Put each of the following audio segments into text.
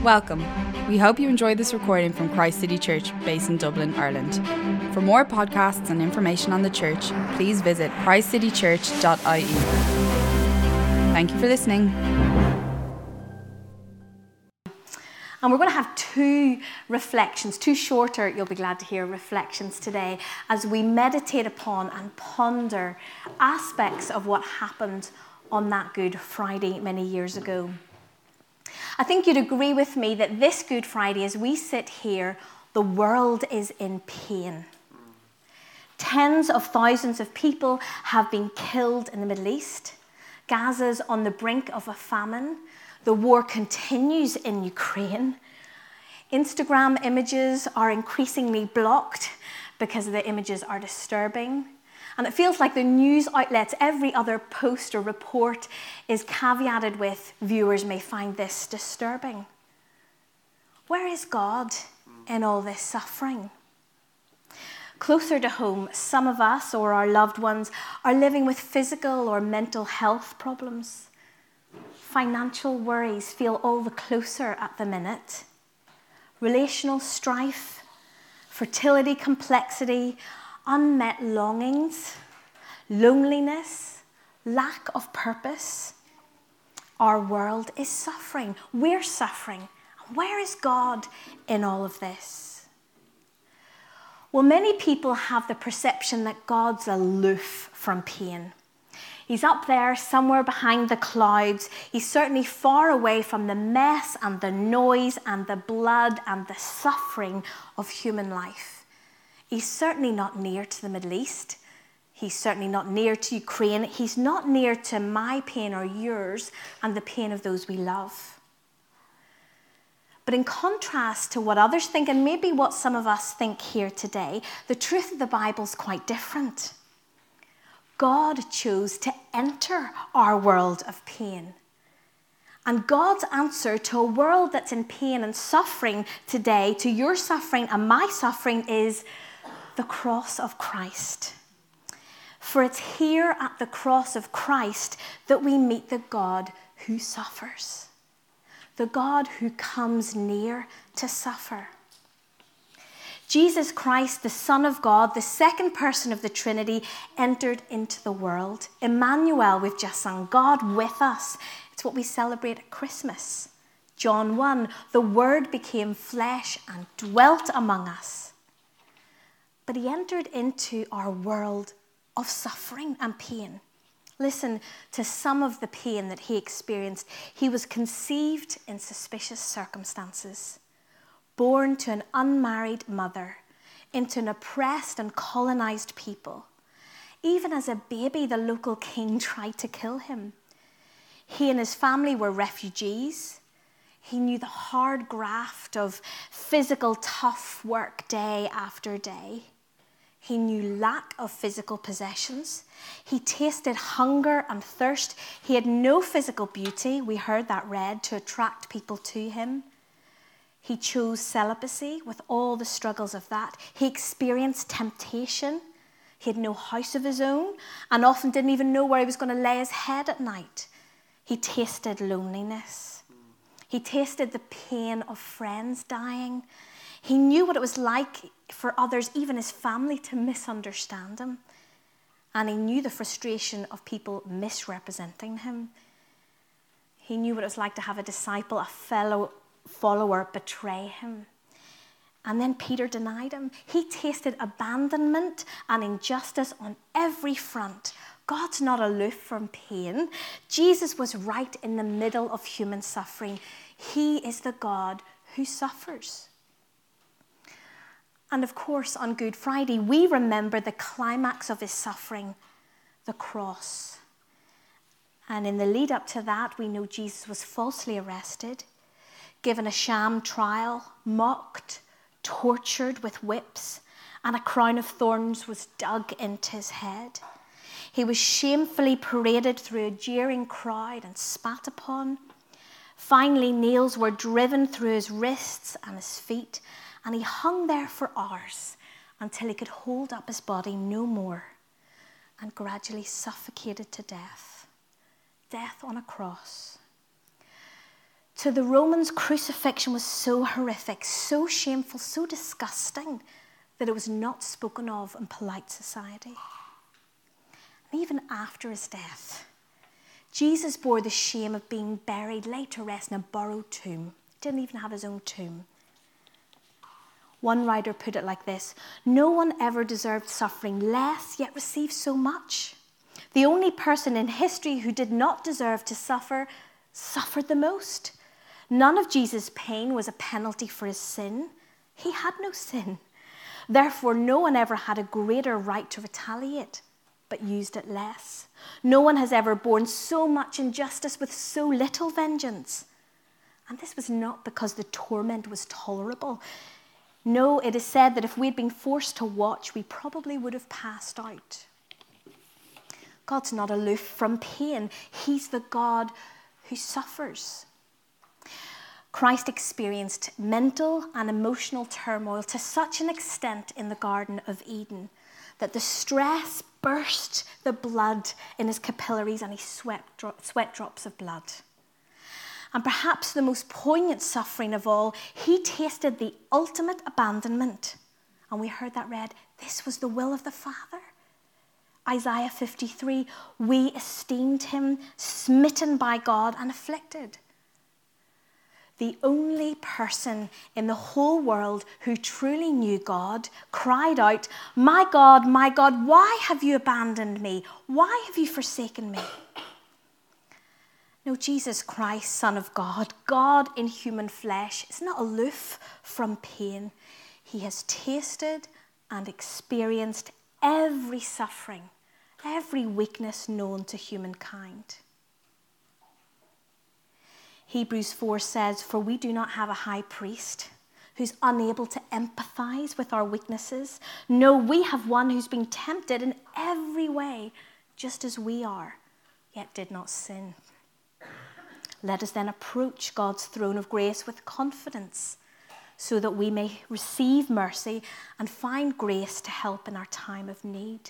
Welcome. We hope you enjoyed this recording from Christ City Church, based in Dublin, Ireland. For more podcasts and information on the church, please visit christcitychurch.ie. Thank you for listening. And we're going to have two reflections, two shorter, you'll be glad to hear, reflections today as we meditate upon and ponder aspects of what happened on that Good Friday many years ago. I think you'd agree with me that this Good Friday, as we sit here, the world is in pain. Tens of thousands of people have been killed in the Middle East. Gaza's on the brink of a famine. The war continues in Ukraine. Instagram images are increasingly blocked because the images are disturbing. And it feels like the news outlets, every other post or report is caveated with, viewers may find this disturbing. Where is God in all this suffering? Closer to home, some of us or our loved ones are living with physical or mental health problems. Financial worries feel all the closer at the minute. Relational strife, fertility complexity, unmet longings, loneliness, lack of purpose. Our world is suffering. We're suffering. Where is God in all of this? Well, many people have the perception that God's aloof from pain. He's up there somewhere behind the clouds. He's certainly far away from the mess and the noise and the blood and the suffering of human life. He's certainly not near to the Middle East. He's certainly not near to Ukraine. He's not near to my pain or yours and the pain of those we love. But in contrast to what others think, and maybe what some of us think here today, the truth of the Bible's quite different. God chose to enter our world of pain. And God's answer to a world that's in pain and suffering today, to your suffering and my suffering, is the cross of Christ. For it's here at the cross of Christ that we meet the God who suffers, the God who comes near to suffer. Jesus Christ, the Son of God, the second person of the Trinity, entered into the world. Emmanuel, we've just sung, God with us. It's what we celebrate at Christmas. John 1, the Word became flesh and dwelt among us. But he entered into our world of suffering and pain. Listen to some of the pain that he experienced. He was conceived in suspicious circumstances, born to an unmarried mother, into an oppressed and colonized people. Even as a baby, the local king tried to kill him. He and his family were refugees. He knew the hard graft of physical tough work day after day. He knew lack of physical possessions. He tasted hunger and thirst. He had no physical beauty, we heard that read, to attract people to him. He chose celibacy with all the struggles of that. He experienced temptation. He had no house of his own and often didn't even know where he was going to lay his head at night. He tasted loneliness. He tasted the pain of friends dying. He knew what it was like for others, even his family, to misunderstand him. And he knew the frustration of people misrepresenting him. He knew what it was like to have a disciple, a fellow follower, betray him. And then Peter denied him. He tasted abandonment and injustice on every front. God's not aloof from pain. Jesus was right in the middle of human suffering. He is the God who suffers. And of course, on Good Friday, we remember the climax of his suffering, the cross. And in the lead up to that, we know Jesus was falsely arrested, given a sham trial, mocked, tortured with whips, and a crown of thorns was dug into his head. He was shamefully paraded through a jeering crowd and spat upon. Finally, nails were driven through his wrists and his feet, and he hung there for hours until he could hold up his body no more and gradually suffocated to death. Death on a cross. To the Romans, crucifixion was so horrific, so shameful, so disgusting that it was not spoken of in polite society. And even after his death, Jesus bore the shame of being buried, laid to rest in a borrowed tomb. He didn't even have his own tomb. One writer put it like this: no one ever deserved suffering less, yet received so much. The only person in history who did not deserve to suffer, suffered the most. None of Jesus' pain was a penalty for his sin. He had no sin. Therefore, no one ever had a greater right to retaliate, but used it less. No one has ever borne so much injustice with so little vengeance. And this was not because the torment was tolerable. No, it is said that if we'd been forced to watch, we probably would have passed out. God's not aloof from pain. He's the God who suffers. Christ experienced mental and emotional turmoil to such an extent in the Garden of Eden that the stress burst the blood in his capillaries and he sweat drops of blood. And perhaps the most poignant suffering of all, he tasted the ultimate abandonment. And we heard that read, this was the will of the Father. Isaiah 53, we esteemed him smitten by God and afflicted. The only person in the whole world who truly knew God cried out, my God, why have you abandoned me? Why have you forsaken me? No, Jesus Christ, Son of God, God in human flesh, is not aloof from pain. He has tasted and experienced every suffering, every weakness known to humankind. Hebrews 4 says, for we do not have a high priest who's unable to empathize with our weaknesses. No, we have one who's been tempted in every way, just as we are, yet did not sin. Let us then approach God's throne of grace with confidence so that we may receive mercy and find grace to help in our time of need.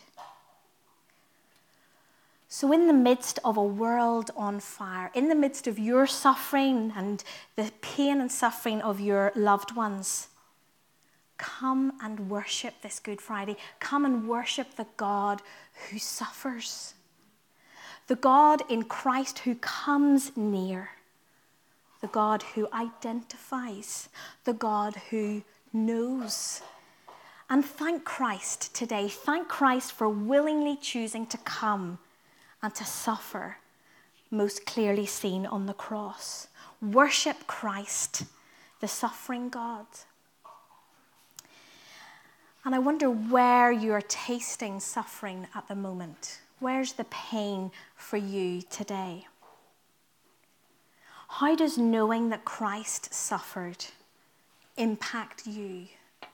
So in the midst of a world on fire, in the midst of your suffering and the pain and suffering of your loved ones, come and worship this Good Friday. Come and worship the God who suffers. The God in Christ who comes near, the God who identifies, the God who knows. And thank Christ today. Thank Christ for willingly choosing to come and to suffer, most clearly seen on the cross. Worship Christ, the suffering God. And I wonder where you're tasting suffering at the moment. Where's the pain for you today? How does knowing that Christ suffered impact you?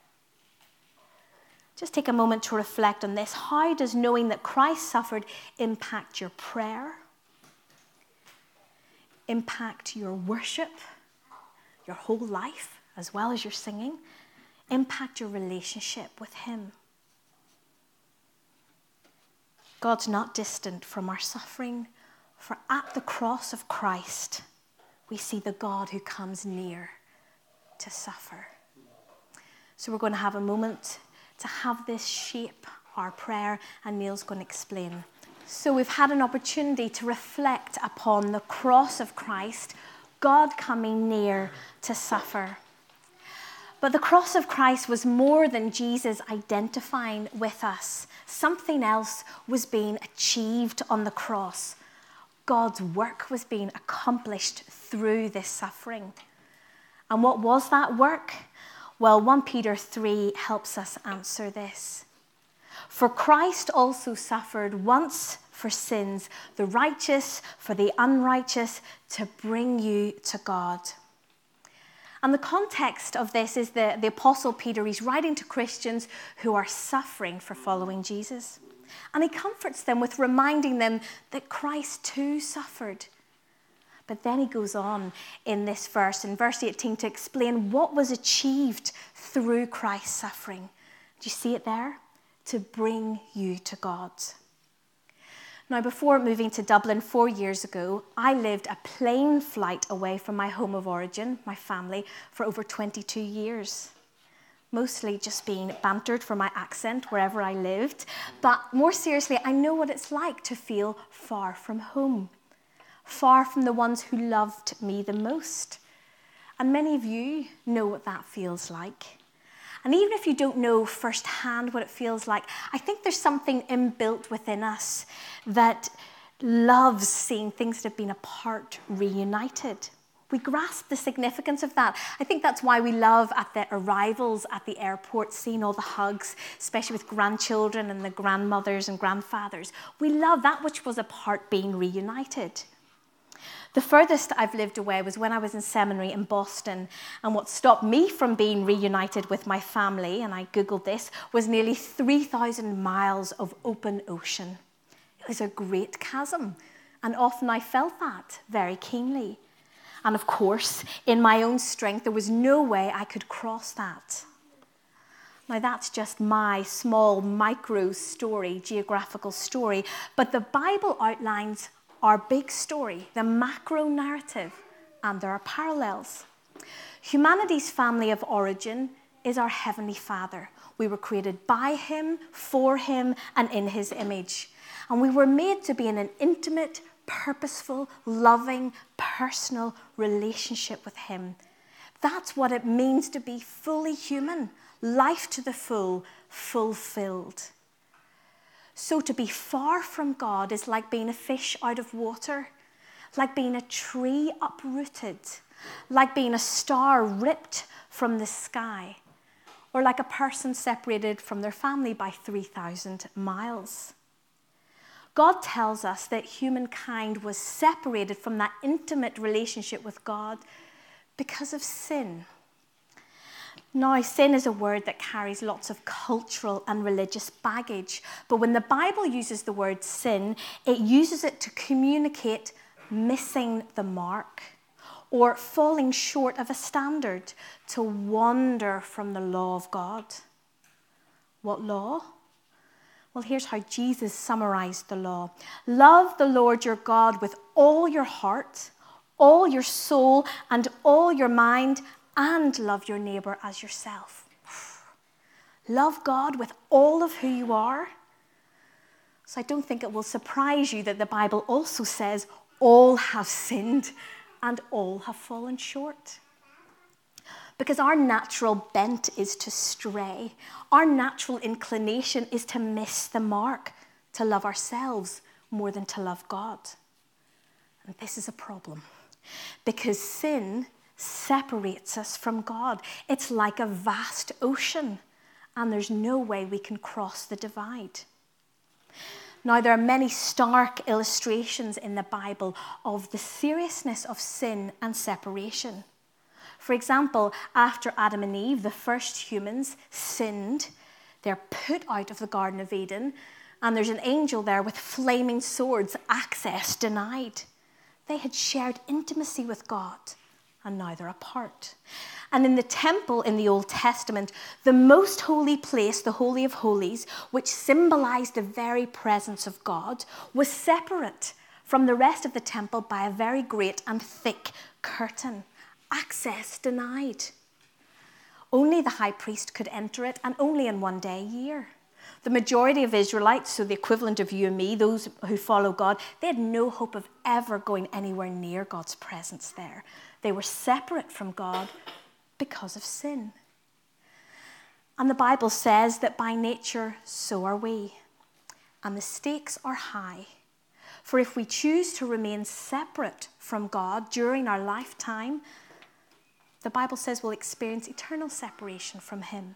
Just take a moment to reflect on this. How does knowing that Christ suffered impact your prayer? Impact your worship, your whole life, as well as your singing? Impact your relationship with him? God's not distant from our suffering, for at the cross of Christ, we see the God who comes near to suffer. So we're going to have a moment to have this shape our prayer, and Neil's going to explain. So we've had an opportunity to reflect upon the cross of Christ, God coming near to suffer. But the cross of Christ was more than Jesus identifying with us. Something else was being achieved on the cross. God's work was being accomplished through this suffering. And what was that work? Well, 1 Peter 3 helps us answer this. For Christ also suffered once for sins, the righteous for the unrighteous, to bring you to God. And the context of this is the Apostle Peter. He's writing to Christians who are suffering for following Jesus. And he comforts them with reminding them that Christ too suffered. But then he goes on in this verse, in verse 18, to explain what was achieved through Christ's suffering. Do you see it there? To bring you to God. Now, before moving to Dublin 4 years ago, I lived a plane flight away from my home of origin, my family, for over 22 years. Mostly just being bantered for my accent wherever I lived. But more seriously, I know what it's like to feel far from home, far from the ones who loved me the most. And many of you know what that feels like. And even if you don't know firsthand what it feels like, I think there's something inbuilt within us that loves seeing things that have been apart reunited. We grasp the significance of that. I think that's why we love at the arrivals at the airport, seeing all the hugs, especially with grandchildren and the grandmothers and grandfathers. We love that which was apart being reunited. The furthest I've lived away was when I was in seminary in Boston, and what stopped me from being reunited with my family, and I Googled this, was nearly 3,000 miles of open ocean. It was a great chasm, and often I felt that very keenly. And of course, in my own strength, there was no way I could cross that. Now that's just my small micro story, geographical story, but the Bible outlines our big story, the macro narrative, and there are parallels. Humanity's family of origin is our Heavenly Father. We were created by Him, for Him, and in His image. And we were made to be in an intimate, purposeful, loving, personal relationship with Him. That's what it means to be fully human, life to the full, fulfilled. So to be far from God is like being a fish out of water, like being a tree uprooted, like being a star ripped from the sky, or like a person separated from their family by 3,000 miles. God tells us that humankind was separated from that intimate relationship with God because of sin. Now, sin is a word that carries lots of cultural and religious baggage, but when the Bible uses the word sin, it uses it to communicate missing the mark or falling short of a standard, to wander from the law of God. What law? Well, here's how Jesus summarized the law. Love the Lord your God with all your heart, all your soul, and all your mind, and love your neighbor as yourself. Love God with all of who you are. So I don't think it will surprise you that the Bible also says all have sinned and all have fallen short. Because our natural bent is to stray. Our natural inclination is to miss the mark, to love ourselves more than to love God. And this is a problem, because sin separates us from God. It's like a vast ocean, and there's no way we can cross the divide. Now, there are many stark illustrations in the Bible of the seriousness of sin and separation. For example, after Adam and Eve, the first humans, sinned, they're put out of the Garden of Eden, and there's an angel there with flaming swords, access denied. They had shared intimacy with God, and now they're apart. And in the temple in the Old Testament, the most holy place, the Holy of Holies, which symbolized the very presence of God, was separate from the rest of the temple by a very great and thick curtain. Access denied. Only the high priest could enter it, and only in one day a year. The majority of Israelites, so the equivalent of you and me, those who follow God, they had no hope of ever going anywhere near God's presence there. They were separate from God because of sin. And the Bible says that by nature, so are we. And the stakes are high. For if we choose to remain separate from God during our lifetime, the Bible says we'll experience eternal separation from Him.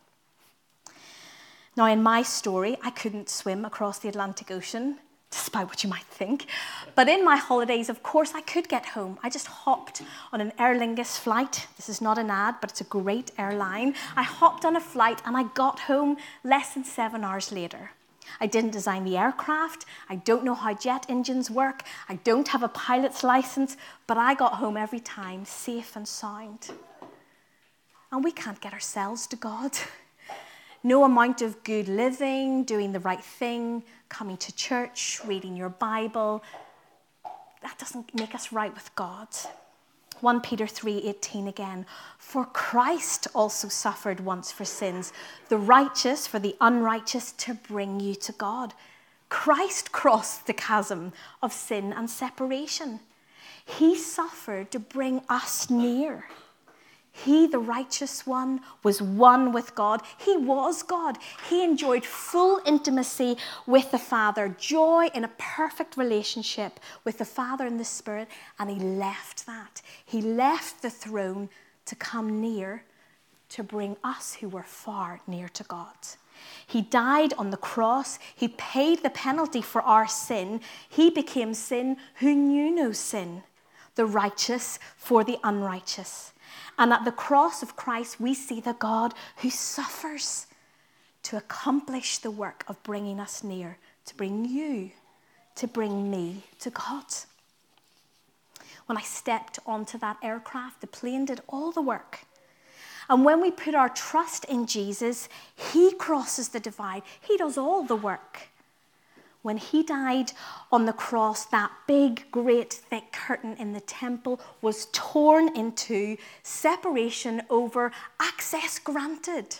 Now, in my story, I couldn't swim across the Atlantic Ocean, despite what you might think. But in my holidays, of course, I could get home. I just hopped on an Aer Lingus flight. This is not an ad, but it's a great airline. I hopped on a flight and I got home less than 7 hours later. I didn't design the aircraft. I don't know how jet engines work. I don't have a pilot's license, but I got home every time safe and sound. And we can't get ourselves to God. No amount of good living, doing the right thing, coming to church, reading your Bible, that doesn't make us right with God. 1 Peter 3:18 again. For Christ also suffered once for sins, the righteous for the unrighteous, to bring you to God. Christ crossed the chasm of sin and separation. He suffered to bring us near. He, the righteous one, was one with God. He was God. He enjoyed full intimacy with the Father, joy in a perfect relationship with the Father and the Spirit, and he left that. He left the throne to come near, to bring us who were far near to God. He died on the cross. He paid the penalty for our sin. He became sin who knew no sin, the righteous for the unrighteous. And at the cross of Christ, we see the God who suffers to accomplish the work of bringing us near, to bring you, to bring me to God. When I stepped onto that aircraft, the plane did all the work. And when we put our trust in Jesus, he crosses the divide. He does all the work. When he died on the cross, that big, great, thick curtain in the temple was torn in two, separation over, access granted.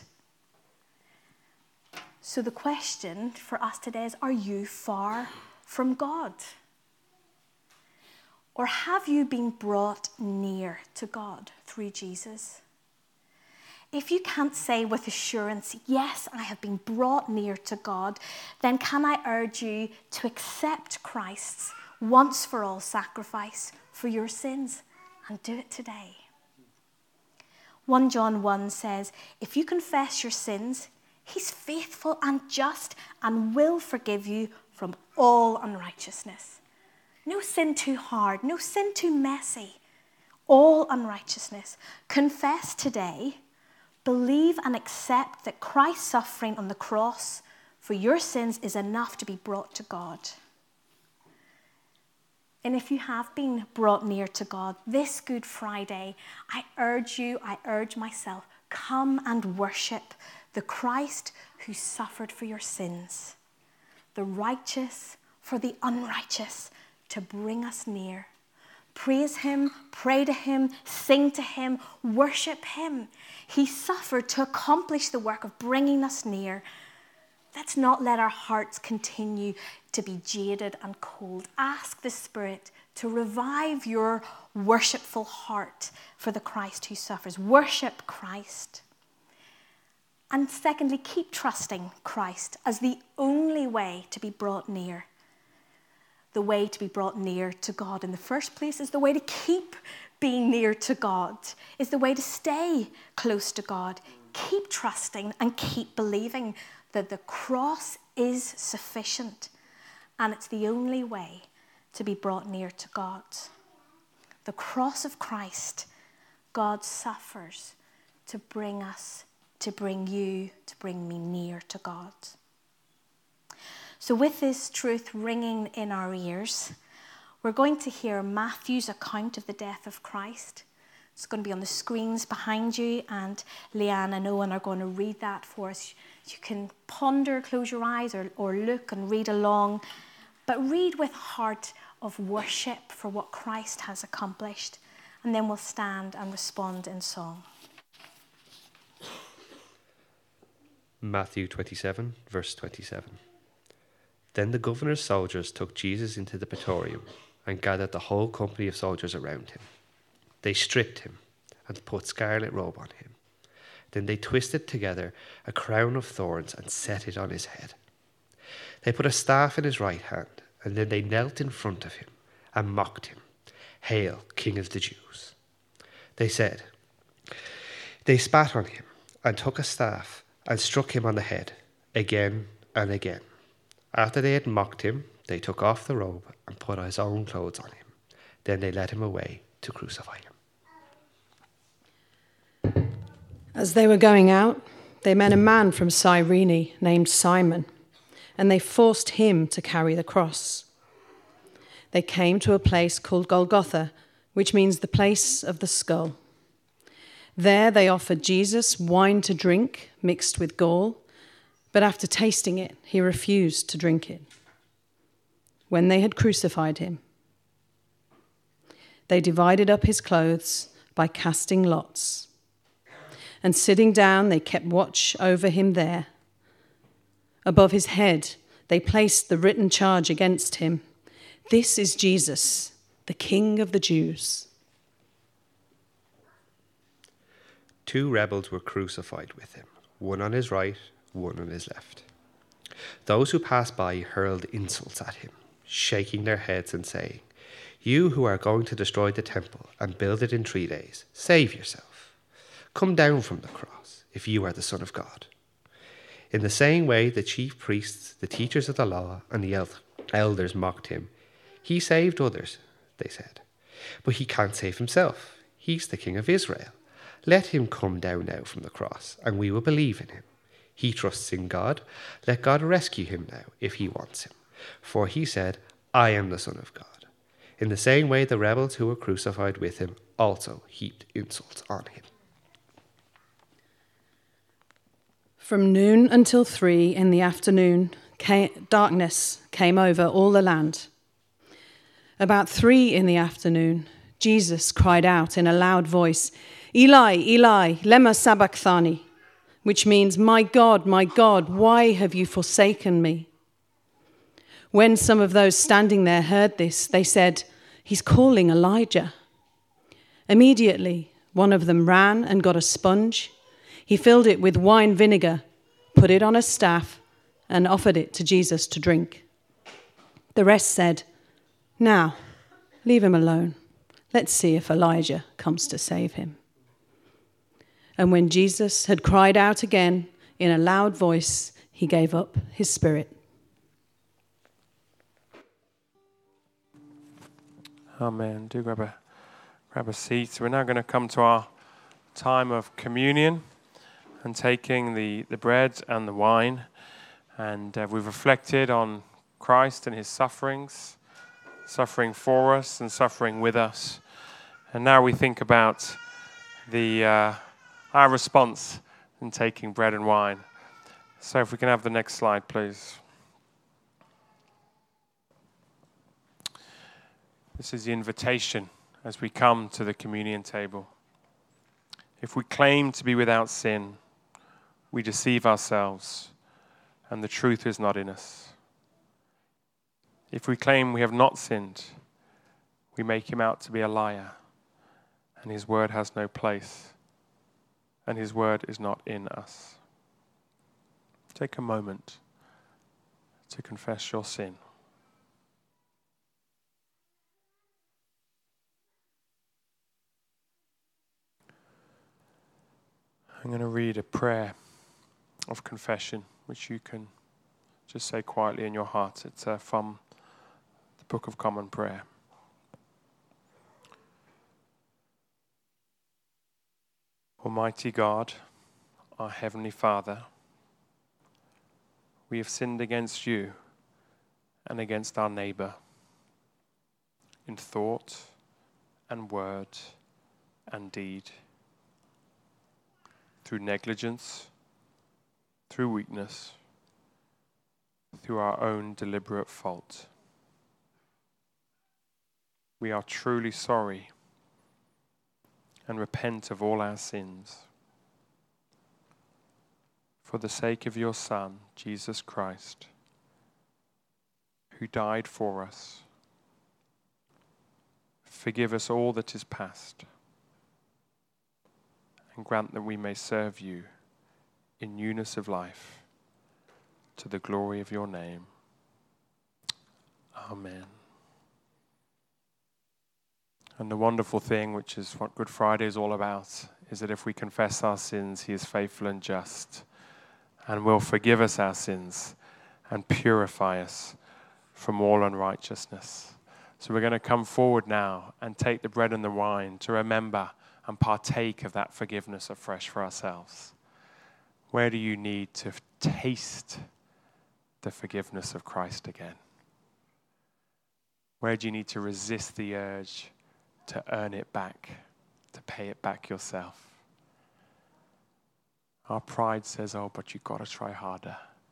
So the question for us today is, are you far from God? Or have you been brought near to God through Jesus? If you can't say with assurance, yes, I have been brought near to God, then can I urge you to accept Christ's once for all sacrifice for your sins, and do it today. 1 John 1 says, if you confess your sins, he's faithful and just and will forgive you from all unrighteousness. No sin too hard, no sin too messy, all unrighteousness. Confess today. Believe and accept that Christ's suffering on the cross for your sins is enough to be brought to God. And if you have been brought near to God this Good Friday, I urge myself, come and worship the Christ who suffered for your sins, the righteous for the unrighteous, to bring us near. Praise him, pray to him, sing to him, worship him. He suffered to accomplish the work of bringing us near. Let's not let our hearts continue to be jaded and cold. Ask the Spirit to revive your worshipful heart for the Christ who suffers. Worship Christ. And secondly, keep trusting Christ as the only way to be brought near. The way to be brought near to God in the first place is the way to keep being near to God, is the way to stay close to God. Keep trusting and keep believing that the cross is sufficient, and it's the only way to be brought near to God. The cross of Christ, God suffers to bring us, to bring you, to bring me near to God. So with this truth ringing in our ears, we're going to hear Matthew's account of the death of Christ. It's going to be on the screens behind you, and Leanne and Owen are going to read that for us. You can ponder, close your eyes, or look and read along, but read with a heart of worship for what Christ has accomplished, and then we'll stand and respond in song. Matthew 27, verse 27. Then the governor's soldiers took Jesus into the praetorium and gathered the whole company of soldiers around him. They stripped him and put scarlet robe on him. Then they twisted together a crown of thorns and set it on his head. They put a staff in his right hand, and then they knelt in front of him and mocked him. "Hail, King of the Jews." They said. They spat on him and took a staff and struck him on the head again and again. After they had mocked him, they took off the robe and put his own clothes on him. Then they led him away to crucify him. As they were going out, they met a man from Cyrene named Simon, and they forced him to carry the cross. They came to a place called Golgotha, which means the place of the skull. There they offered Jesus wine to drink mixed with gall, But after tasting it, he refused to drink it. When they had crucified him, they divided up his clothes by casting lots. And sitting down, they kept watch over him there. Above his head, they placed the written charge against him: "This is Jesus, the King of the Jews." 2 rebels were crucified with him, one on his right, one on his left. Those who passed by hurled insults at him, shaking their heads and saying, "You who are going to destroy the temple and build it in 3 days, save yourself. Come down from the cross if you are the Son of God." In the same way, the chief priests, the teachers of the law, and the elders mocked him. "He saved others," they said, "but he can't save himself. He's the King of Israel. Let him come down now from the cross, and we will believe in him. He trusts in God. Let God rescue him now, if he wants him. For he said, 'I am the Son of God.'" In the same way, the rebels who were crucified with him also heaped insults on him. From noon until 3 in the afternoon, darkness came over all the land. About 3 in the afternoon, Jesus cried out in a loud voice, "Eli, Eli, lema sabachthani," which means, my God, why have you forsaken me?" When some of those standing there heard this, they said, "He's calling Elijah." Immediately, one of them ran and got a sponge. He filled it with wine vinegar, put it on a staff, and offered it to Jesus to drink. The rest said, "Now, leave him alone. Let's see if Elijah comes to save him." And when Jesus had cried out again in a loud voice, he gave up his spirit. Amen. Do grab a seat. We're now going to come to our time of communion and taking the bread and the wine. And we've reflected on Christ and his sufferings, suffering for us and suffering with us. And now we think about our response in taking bread and wine. So if we can have the next slide, please. This is the invitation as we come to the communion table. If we claim to be without sin, we deceive ourselves, and the truth is not in us. If we claim we have not sinned, we make him out to be a liar, and his word has no place, and his word is not in us. Take a moment to confess your sin. I'm going to read a prayer of confession, which you can just say quietly in your heart. It's from the Book of Common Prayer. Almighty God, our Heavenly Father, we have sinned against you and against our neighbor in thought and word and deed, through negligence, through weakness, through our own deliberate fault. We are truly sorry and repent of all our sins. For the sake of your Son, Jesus Christ, who died for us, forgive us all that is past, and grant that we may serve you in newness of life, to the glory of your name. Amen. And the wonderful thing, which is what Good Friday is all about, is that if we confess our sins, he is faithful and just, and will forgive us our sins and purify us from all unrighteousness. So we're going to come forward now and take the bread and the wine to remember and partake of that forgiveness afresh for ourselves. Where do you need to taste the forgiveness of Christ again? Where do you need to resist the urge to earn it back, to pay it back yourself? Our pride says, oh, but you've got to try harder.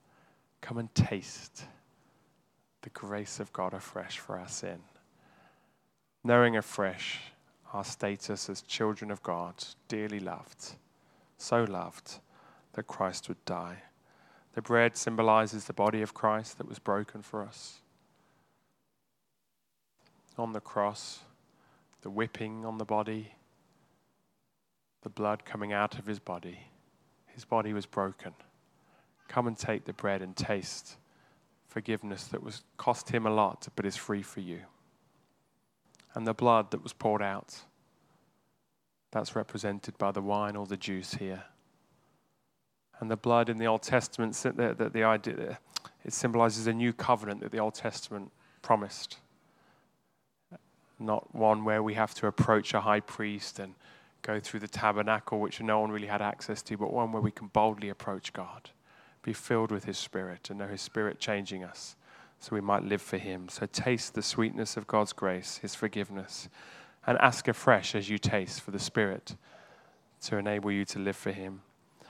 Come and taste the grace of God afresh for our sin. Knowing afresh our status as children of God, dearly loved, so loved that Christ would die. The bread symbolizes the body of Christ that was broken for us. On the cross, the whipping on the body, the blood coming out of his body was broken. Come and take the bread and taste forgiveness that was cost him a lot, but is free for you. And the blood that was poured out, that's represented by the wine or the juice here. And the blood in the Old Testament, the idea, it symbolizes a new covenant that the Old Testament promised. Not one where we have to approach a high priest and go through the tabernacle, which no one really had access to, but one where we can boldly approach God, be filled with his Spirit, and know his Spirit changing us so we might live for him. So taste the sweetness of God's grace, his forgiveness, and ask afresh as you taste for the Spirit to enable you to live for him.